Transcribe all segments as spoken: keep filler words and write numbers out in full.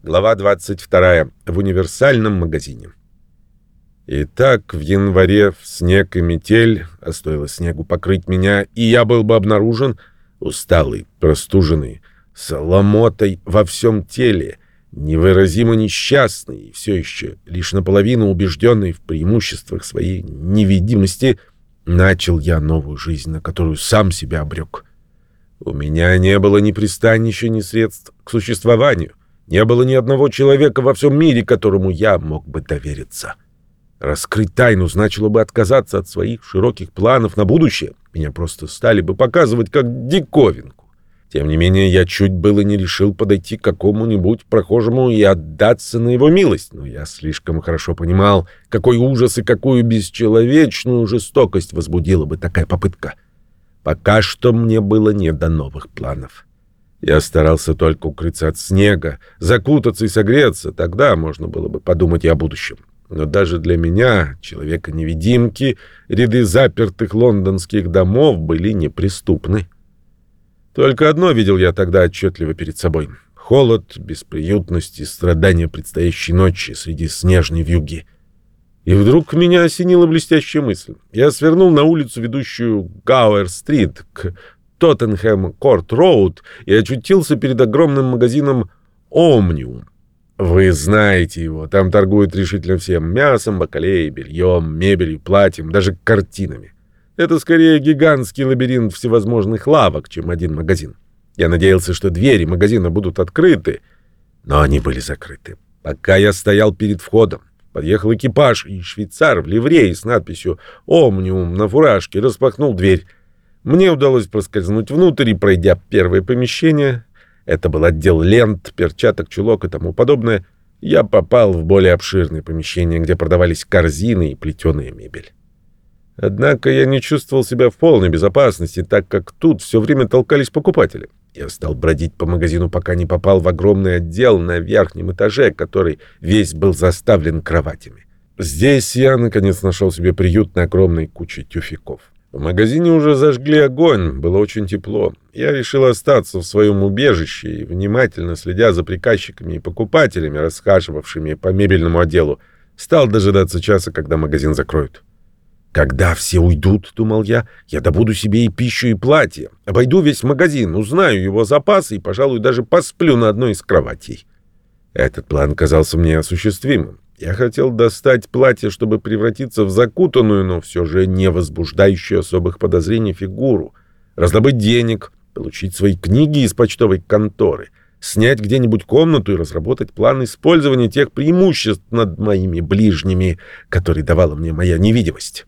Глава двадцать вторая. В универсальном магазине. Итак, в январе в снег и метель, а стоило снегу покрыть меня, и я был бы обнаружен усталый, простуженный, с ломотой во всем теле, невыразимо несчастный и все еще лишь наполовину убежденный в преимуществах своей невидимости, начал я новую жизнь, на которую сам себя обрек. У меня не было ни пристанища, ни средств к существованию. Не было ни одного человека во всем мире, которому я мог бы довериться. Раскрыть тайну значило бы отказаться от своих широких планов на будущее. Меня просто стали бы показывать как диковинку. Тем не менее, я чуть было не решил подойти к какому-нибудь прохожему и отдаться на его милость. Но я слишком хорошо понимал, какой ужас и какую бесчеловечную жестокость возбудила бы такая попытка. Пока что мне было не до новых планов. Я старался только укрыться от снега, закутаться и согреться, тогда можно было бы подумать и о будущем. Но даже для меня, человека-невидимки, ряды запертых лондонских домов были неприступны. Только одно видел я тогда отчетливо перед собой: холод, бесприютность и страдания предстоящей ночи среди снежной вьюги. И вдруг меня осенила блестящая мысль. Я свернул на улицу, ведущую Гауэр-стрит, к Тоттенхэм-Корт-роуд, и очутился перед огромным магазином «Омниум». Вы знаете его, там торгуют решительно всем: мясом, бакалеей, бельем, мебелью, платьем, даже картинами. Это скорее гигантский лабиринт всевозможных лавок, чем один магазин. Я надеялся, что двери магазина будут открыты, но они были закрыты. Пока я стоял перед входом, подъехал экипаж, и швейцар в ливрее с надписью «Омниум» на фуражке распахнул дверь. Мне удалось проскользнуть внутрь, и, пройдя первое помещение, это был отдел лент, перчаток, чулок и тому подобное, я попал в более обширное помещение, где продавались корзины и плетеная мебель. Однако я не чувствовал себя в полной безопасности, так как тут все время толкались покупатели. Я стал бродить по магазину, пока не попал в огромный отдел на верхнем этаже, который весь был заставлен кроватями. Здесь я, наконец, нашел себе приют на огромной куче тюфяков. В магазине уже зажгли огонь, было очень тепло. Я решил остаться в своем убежище и, внимательно следя за приказчиками и покупателями, расхаживавшими по мебельному отделу, стал дожидаться часа, когда магазин закроют. «Когда все уйдут, — думал я, — я добуду себе и пищу, и платье, обойду весь магазин, узнаю его запасы и, пожалуй, даже посплю на одной из кроватей». Этот план казался мне осуществимым. Я хотел достать платье, чтобы превратиться в закутанную, но все же не возбуждающую особых подозрений фигуру, раздобыть денег, получить свои книги из почтовой конторы, снять где-нибудь комнату и разработать план использования тех преимуществ над моими ближними, которые давала мне моя невидимость.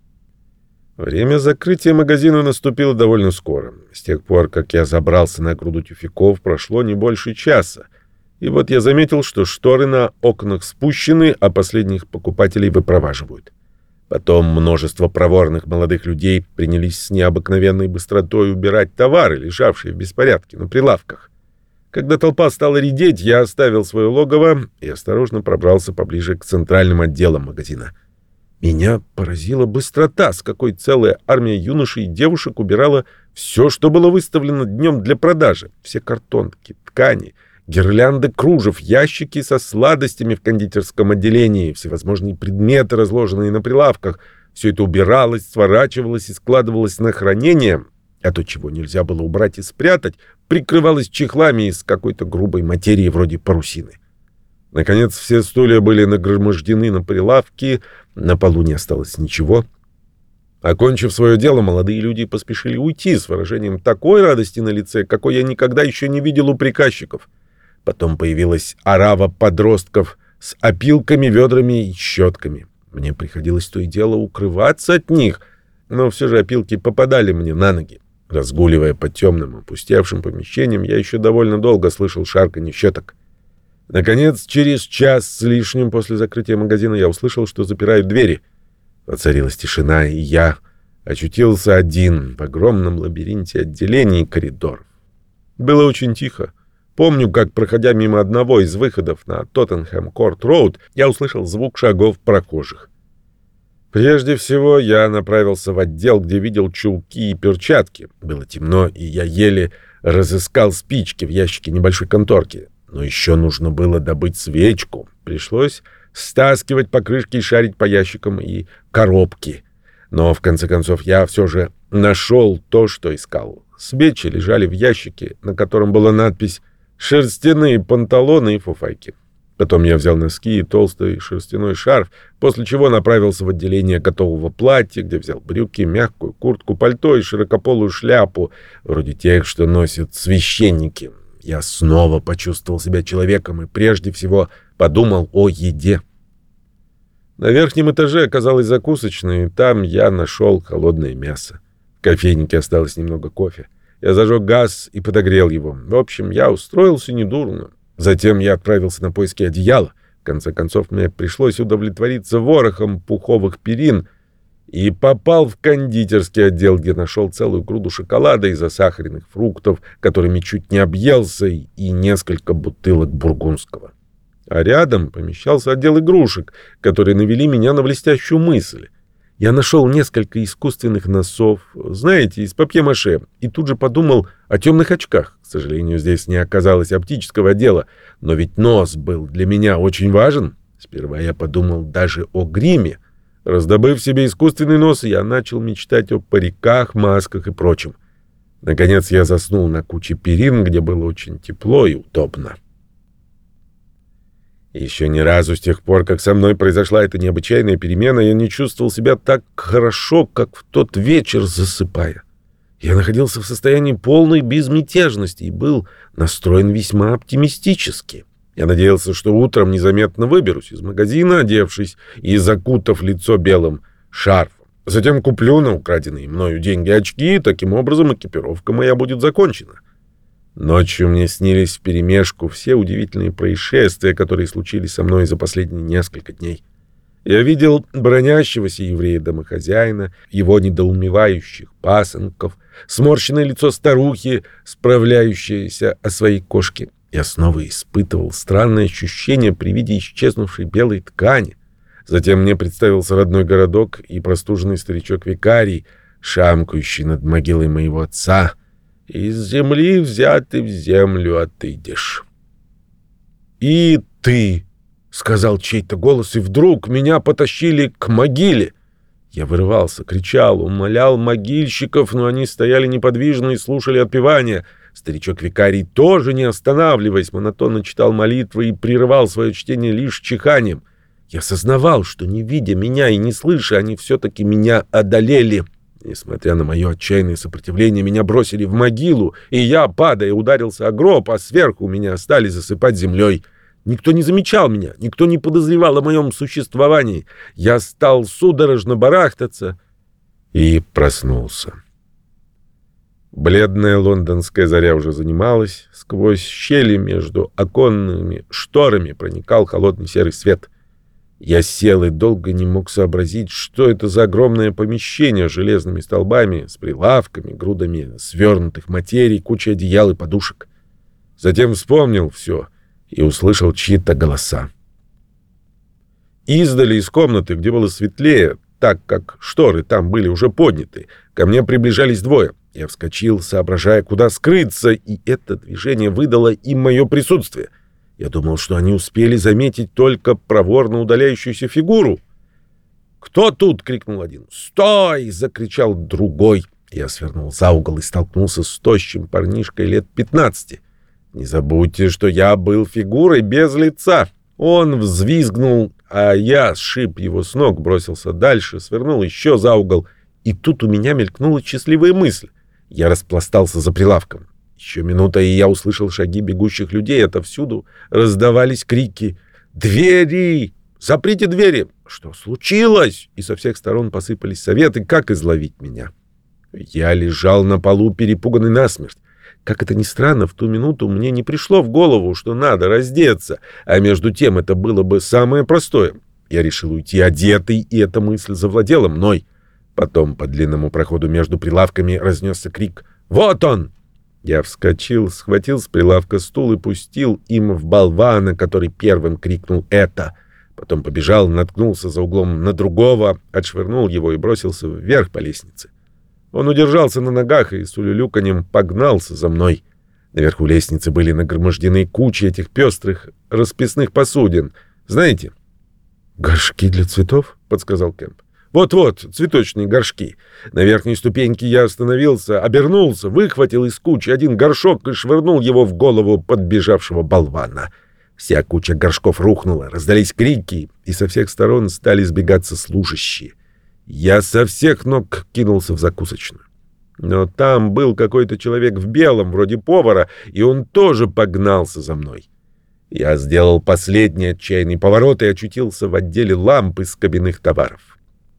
Время закрытия магазина наступило довольно скоро. С тех пор, как я забрался на груду тюфяков, прошло не больше часа. И вот я заметил, что шторы на окнах спущены, а последних покупателей выпроваживают. Потом множество проворных молодых людей принялись с необыкновенной быстротой убирать товары, лежавшие в беспорядке на прилавках. Когда толпа стала редеть, я оставил свое логово и осторожно пробрался поближе к центральным отделам магазина. Меня поразила быстрота, с какой целая армия юношей и девушек убирала все, что было выставлено днем для продажи. Все картонки, ткани, гирлянды кружев, ящики со сладостями в кондитерском отделении, всевозможные предметы, разложенные на прилавках. Все это убиралось, сворачивалось и складывалось на хранение, а то, чего нельзя было убрать и спрятать, прикрывалось чехлами из какой-то грубой материи вроде парусины. Наконец, все стулья были нагромождены на прилавке, на полу не осталось ничего. Окончив свое дело, молодые люди поспешили уйти с выражением такой радости на лице, какой я никогда еще не видел у приказчиков. Потом появилась орава подростков с опилками, ведрами и щетками. Мне приходилось то и дело укрываться от них, но все же опилки попадали мне на ноги. Разгуливая по темным, опустевшим помещениям, я еще довольно долго слышал шарканье щеток. Наконец, через час с лишним после закрытия магазина я услышал, что запирают двери. Воцарилась тишина, и я очутился один в огромном лабиринте отделений и коридоров. Было очень тихо. Помню, как, проходя мимо одного из выходов на Тоттенхэм-Корт-роуд, я услышал звук шагов прохожих. Прежде всего, я направился в отдел, где видел чулки и перчатки. Было темно, и я еле разыскал спички в ящике небольшой конторки. Но еще нужно было добыть свечку. Пришлось стаскивать покрышки и шарить по ящикам и коробке. Но в конце концов я все же нашел то, что искал. Свечи лежали в ящике, на котором была надпись «Шерстяные панталоны и фуфайки». Потом я взял носки и толстый шерстяной шарф, после чего направился в отделение готового платья, где взял брюки, мягкую куртку, пальто и широкополую шляпу, вроде тех, что носят священники. Я снова почувствовал себя человеком и прежде всего подумал о еде. На верхнем этаже оказалась закусочная, и там я нашел холодное мясо. В кофейнике осталось немного кофе. Я зажег газ и подогрел его. В общем, я устроился недурно. Затем я отправился на поиски одеяла. В конце концов, мне пришлось удовлетвориться ворохом пуховых перин и попал в кондитерский отдел, где нашел целую груду шоколада и засахаренных фруктов, которыми чуть не объелся, и несколько бутылок бургундского. А рядом помещался отдел игрушек, которые навели меня на блестящую мысль. Я нашел несколько искусственных носов, знаете, из папье-маше, и тут же подумал о темных очках. К сожалению, здесь не оказалось оптического отдела, но ведь нос был для меня очень важен. Сперва я подумал даже о гриме. Раздобыв себе искусственный нос, я начал мечтать о париках, масках и прочем. Наконец я заснул на куче перин, где было очень тепло и удобно. Еще ни разу с тех пор, как со мной произошла эта необычайная перемена, я не чувствовал себя так хорошо, как в тот вечер, засыпая. Я находился в состоянии полной безмятежности и был настроен весьма оптимистически. Я надеялся, что утром незаметно выберусь из магазина, одевшись и закутав лицо белым шарфом. Затем куплю на украденные мною деньги очки, и таким образом экипировка моя будет закончена. Ночью мне снились вперемешку все удивительные происшествия, которые случились со мной за последние несколько дней. Я видел бронящегося еврея-домохозяина, его недоумевающих пасынков, сморщенное лицо старухи, справляющейся о своей кошке. Я снова испытывал странное ощущение при виде исчезнувшей белой ткани. Затем мне представился родной городок и простуженный старичок-викарий, шамкающий над могилой моего отца. «Из земли взятый в землю отыдешь». «И ты!» — сказал чей-то голос, и вдруг меня потащили к могиле. Я вырывался, кричал, умолял могильщиков, но они стояли неподвижно и слушали отпевания. Старичок-викарий, тоже не останавливаясь, монотонно читал молитвы и прерывал свое чтение лишь чиханием. Я сознавал, что, не видя меня и не слыша, они все-таки меня одолели. Несмотря на мое отчаянное сопротивление, меня бросили в могилу, и я, падая, ударился о гроб, а сверху меня стали засыпать землей. Никто не замечал меня, никто не подозревал о моем существовании. Я стал судорожно барахтаться и проснулся. Бледная лондонская заря уже занималась. Сквозь щели между оконными шторами проникал холодный серый свет. Я сел и долго не мог сообразить, что это за огромное помещение с железными столбами, с прилавками, грудами свернутых материй, кучей одеял и подушек. Затем вспомнил все и услышал чьи-то голоса. Издали из комнаты, где было светлее, так как шторы там были уже подняты, ко мне приближались двое. Я вскочил, соображая, куда скрыться, и это движение выдало им мое присутствие. Я думал, что они успели заметить только проворно удаляющуюся фигуру. «Кто тут?» — крикнул один. «Стой!» — закричал другой. Я свернул за угол и столкнулся с тощим парнишкой лет пятнадцати. Не забудьте, что я был фигурой без лица. Он взвизгнул, а я сшиб его с ног, бросился дальше, свернул еще за угол. И тут у меня мелькнула счастливая мысль. Я распластался за прилавком. Еще минута, и я услышал шаги бегущих людей. Отовсюду раздавались крики: «Двери! Заприте двери!» «Что случилось?» И со всех сторон посыпались советы, как изловить меня. Я лежал на полу, перепуганный насмерть. Как это ни странно, в ту минуту мне не пришло в голову, что надо раздеться, а между тем это было бы самое простое. Я решил уйти одетый, и эта мысль завладела мной. Потом по длинному проходу между прилавками разнесся крик: «Вот он!» Я вскочил, схватил с прилавка стул и пустил им в болвана, который первым крикнул это. Потом побежал, наткнулся за углом на другого, отшвырнул его и бросился вверх по лестнице. Он удержался на ногах и с улюлюканьем погнался за мной. Наверху лестницы были нагромождены кучи этих пестрых расписных посудин. Знаете? «Горшки для цветов?» — подсказал Кэмп. «Вот-вот, цветочные горшки. На верхней ступеньке я остановился, обернулся, выхватил из кучи один горшок и швырнул его в голову подбежавшего болвана. Вся куча горшков рухнула, раздались крики, и со всех сторон стали сбегаться служащие. Я со всех ног кинулся в закусочную. Но там был какой-то человек в белом, вроде повара, и он тоже погнался за мной. Я сделал последний отчаянный поворот и очутился в отделе ламп из кабинных товаров.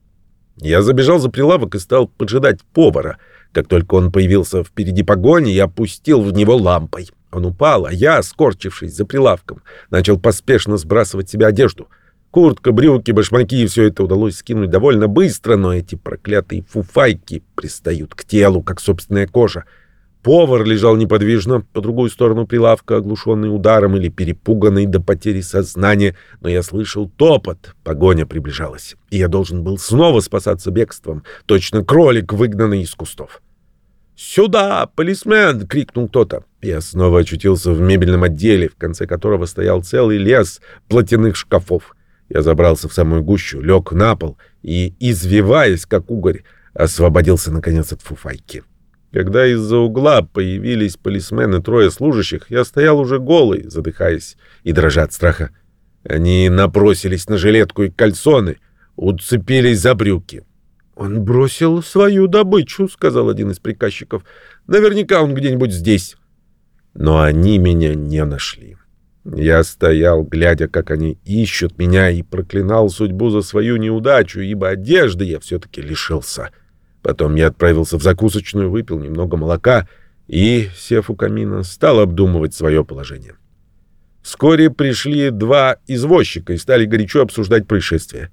Я забежал за прилавок и стал поджидать повара. Как только он появился впереди погони, я пустил в него лампой. Он упал, а я, скорчившись за прилавком, начал поспешно сбрасывать с себя одежду. Куртка, брюки, башмаки — все это удалось скинуть довольно быстро, но эти проклятые фуфайки пристают к телу, как собственная кожа. Повар лежал неподвижно по другую сторону прилавка, оглушенный ударом или перепуганный до потери сознания, но я слышал топот, погоня приближалась, и я должен был снова спасаться бегством, точно кролик, выгнанный из кустов. «Сюда, полисмен!» — крикнул кто-то. Я снова очутился в мебельном отделе, в конце которого стоял целый лес платяных шкафов. Я забрался в самую гущу, лег на пол и, извиваясь, как угорь, освободился, наконец, от фуфайки. Когда из-за угла появились полисмены и трое служащих, я стоял уже голый, задыхаясь и дрожа от страха. Они набросились на жилетку и кальсоны, уцепились за брюки. «Он бросил свою добычу», — сказал один из приказчиков. «Наверняка он где-нибудь здесь». Но они меня не нашли. Я стоял, глядя, как они ищут меня, и проклинал судьбу за свою неудачу, ибо одежды я все-таки лишился. Потом я отправился в закусочную, выпил немного молока и, сев у камина, стал обдумывать свое положение. Вскоре пришли два извозчика и стали горячо обсуждать происшествие.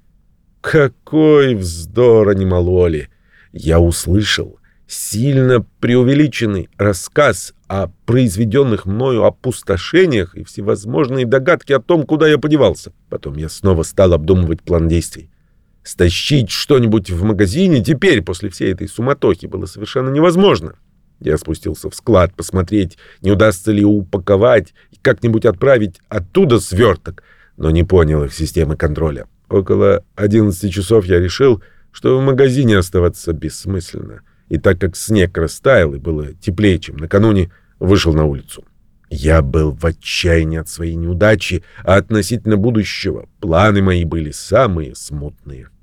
Какой вздор они мололи! Я услышал сильно преувеличенный рассказ о произведенных мною опустошениях и всевозможные догадки о том, куда я подевался. Потом я снова стал обдумывать план действий. Стащить что-нибудь в магазине теперь, после всей этой суматохи, было совершенно невозможно. Я спустился в склад посмотреть, не удастся ли упаковать и как-нибудь отправить оттуда сверток, но не понял их системы контроля. Около одиннадцати часов я решил, что в магазине оставаться бессмысленно, и так как снег растаял и было теплее, чем накануне, вышел на улицу. Я был в отчаянии от своей неудачи, а относительно будущего планы мои были самые смутные.